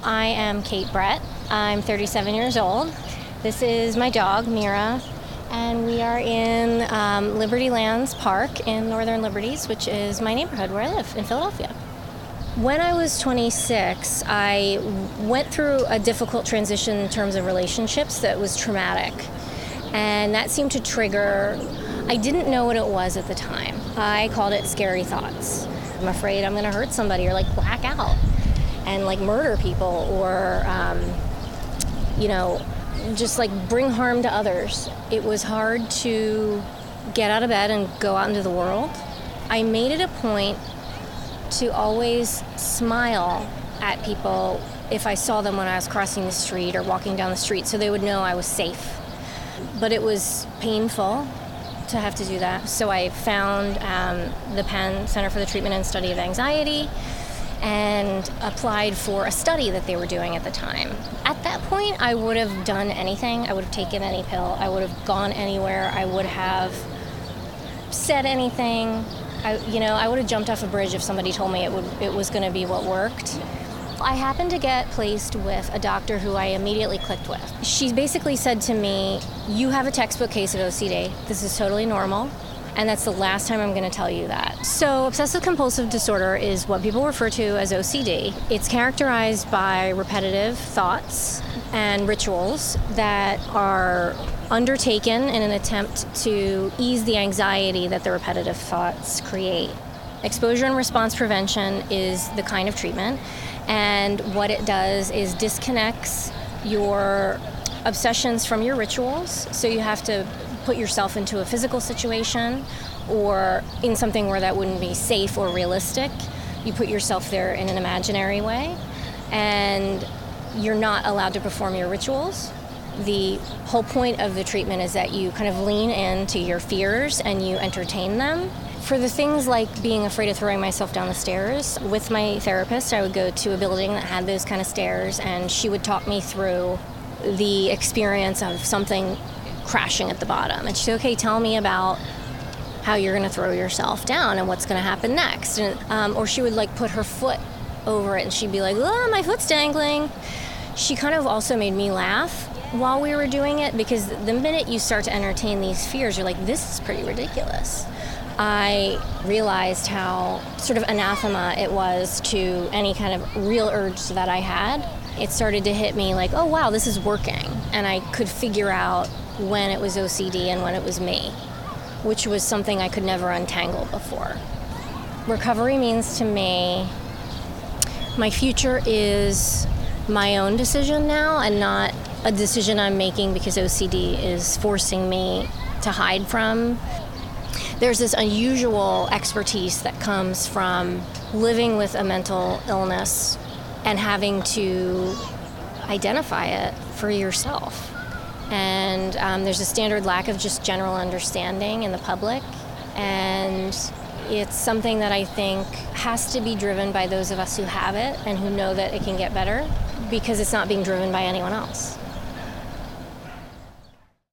I am Kate Brett. I'm 37 years old. This is my dog, Mira, and we are in Liberty Lands Park in Northern Liberties, which is my neighborhood where I live in Philadelphia. When I was 26, I went through a difficult transition in terms of relationships that was traumatic, and that seemed to trigger, I didn't know what it was at the time. I called it scary thoughts. I'm afraid I'm going to hurt somebody or black out and murder people or, just bring harm to others. It was hard to get out of bed and go out into the world. I made it a point to always smile at people if I saw them when I was crossing the street or walking down the street so they would know I was safe. But it was painful to have to do that. So I found the Penn Center for the Treatment and Study of Anxiety and applied for a study that they were doing at the time. At that point, I would have done anything. I would have taken any pill. I would have gone anywhere. I would have said anything. I would have jumped off a bridge if somebody told me it was going to be what worked. I happened to get placed with a doctor who I immediately clicked with. She basically said to me, "You have a textbook case of OCD. This is totally normal, and that's the last time I'm going to tell you that." So obsessive-compulsive disorder is what people refer to as OCD. It's characterized by repetitive thoughts and rituals that are undertaken in an attempt to ease the anxiety that the repetitive thoughts create. Exposure and response prevention is the kind of treatment, and what it does is disconnects your obsessions from your rituals, so you have to put yourself into a physical situation or in something where that wouldn't be safe or realistic. You put yourself there in an imaginary way, and you're not allowed to perform your rituals. The whole point of the treatment is that you kind of lean into your fears and you entertain them. For the things like being afraid of throwing myself down the stairs, with my therapist, I would go to a building that had those kind of stairs, and she would talk me through the experience of something crashing at the bottom. And she'd say, "Okay, tell me about how you're going to throw yourself down and what's going to happen next." And, or she would put her foot over it, and she'd be like, "Oh, my foot's dangling." She kind of also made me laugh while we were doing it, because the minute you start to entertain these fears, you're like, this is pretty ridiculous. I realized how sort of anathema it was to any kind of real urge that I had. It started to hit me oh, wow, this is working. And I could figure out when it was OCD and when it was me, which was something I could never untangle before. Recovery means to me, my future is my own decision now and not a decision I'm making because OCD is forcing me to hide from. There's this unusual expertise that comes from living with a mental illness and having to identify it for yourself. And there's a standard lack of just general understanding in the public. And it's something that I think has to be driven by those of us who have it and who know that it can get better, because it's not being driven by anyone else.